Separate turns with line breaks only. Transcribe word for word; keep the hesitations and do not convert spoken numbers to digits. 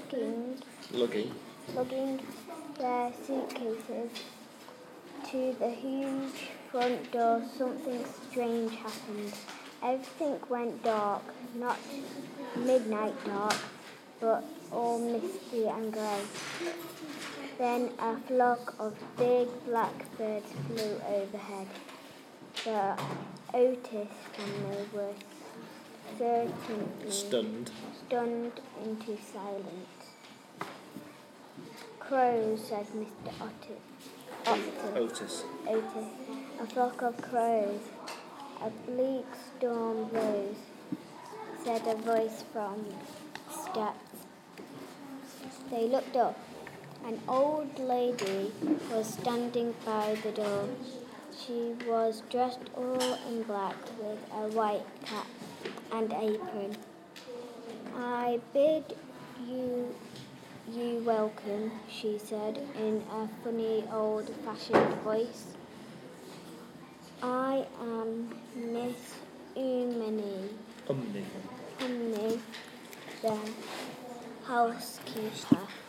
lugging,
lugging,
lugging their suitcases to the huge front door, something strange happened. Everything went dark, not midnight dark, but all misty and grey. Then a flock of big blackbirds flew overhead. The Otis family were certainly
stunned.
stunned into silence. Crows, said Mister Otis. Otis.
Otis.
Otis. A flock of crows. A bleak storm rose, said a voice from steps. They looked up. An old lady was standing by the door. She was dressed all in black with a white cap and apron. I bid you you welcome, she said in a funny old-fashioned voice. I am Miss Umney.
Umney.
Umney, the housekeeper.